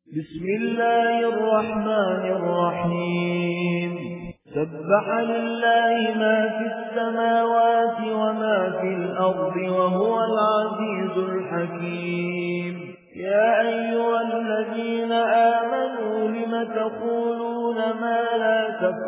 بسم الله الرحمن الرحيم سبح لله ما في السماوات وما في الأرض وهو العزيز الحكيم يا أيها الذين آمنوا لم تقولون ما لا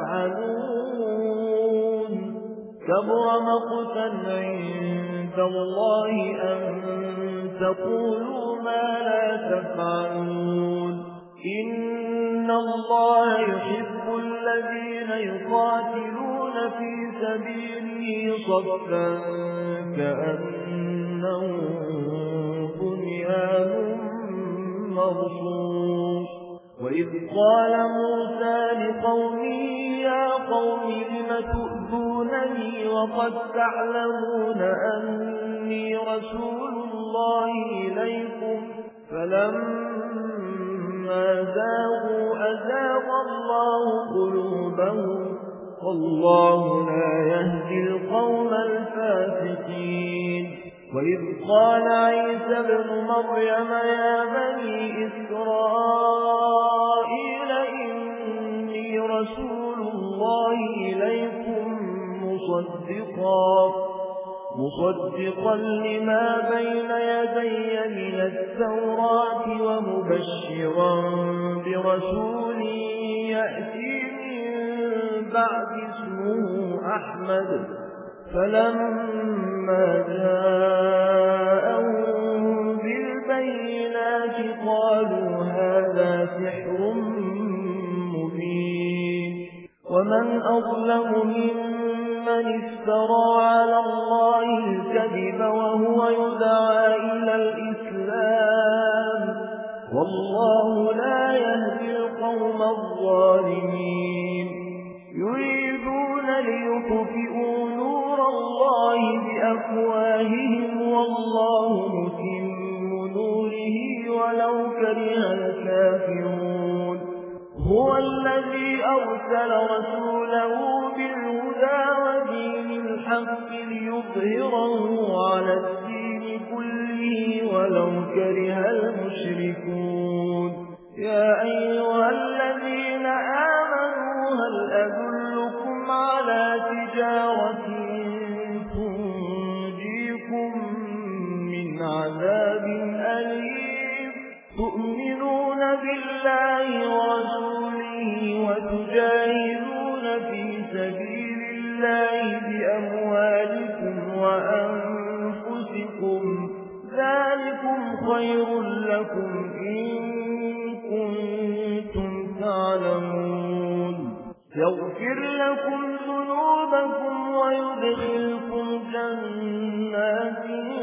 تفعلون كبر مقتا عند الله أن تقولوا ما لا تفعلون إن الله يحب الذين يقاتلون في سبيله صفا كأنهم بنيان مرصوص وإذ قال موسى لقومه يا قوم لم تؤذونني وقد تعلمون أني رسول الله إليكم فلما زاغوا أزاغ الله قلوبهم والله لا يهدي القوم الفاسقين وإذ قال عيسى ابن مريم يا بني إسرائيل إني رسول الله إليكم مصدقا لما بين يدي من التوراة ومبشرا برسول يأتي من بعد اسمه أحمد فلما جاءهم بالبينات قالوا هذا سحر مبين ومن أظلم ممن افترى على الله الكذب وهو يدعى إلى الإسلام والله لا يهدي القوم الظالمين يريدون ليطفئوا نور الله بأفواههم والله متم نوره ولو كره الكافرون هو الذي أرسل رسوله بالهدى ودين الحق ليظهره على الدين كله ولو كره المشركون يا أيها الذين آمنوا هل أدلكم على تجارة تنجيكم من عذاب أليم تؤمنون بالله ورسوله وتجاهدون في سبيل الله بأموالكم وأنفسكم ذلكم خير لكم إن كنتم تعلمون يغفر لكم ذنوبكم ويدخلكم جنات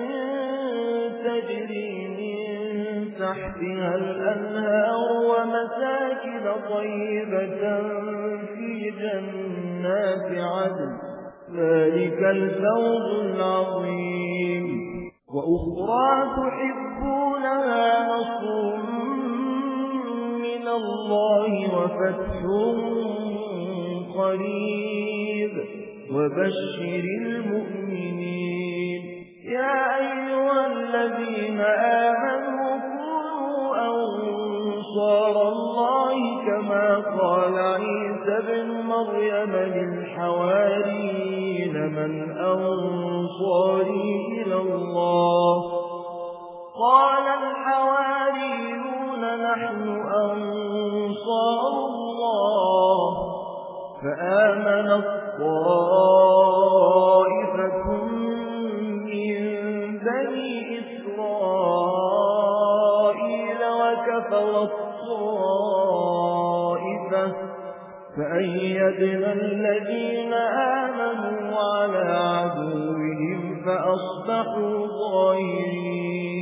تجري من تحتها الأنهار ومساكن طيبة في جنات عدن ذلك الفوز العظيم وأخرى تحبونها نصر من الله وفتح قريب وبشر المؤمنين يا أيها الذين آمنوا كونوا أنصار الله كما قال عيسى ابن مريم للحواريين من أنصاري إلى الله قال الحواريون نحن أنصار الله فآمنت طائفة من بني إسرائيل وكفرت طائفة فأيدنا الذين آمنوا على عدوهم فأصبحوا ظاهرين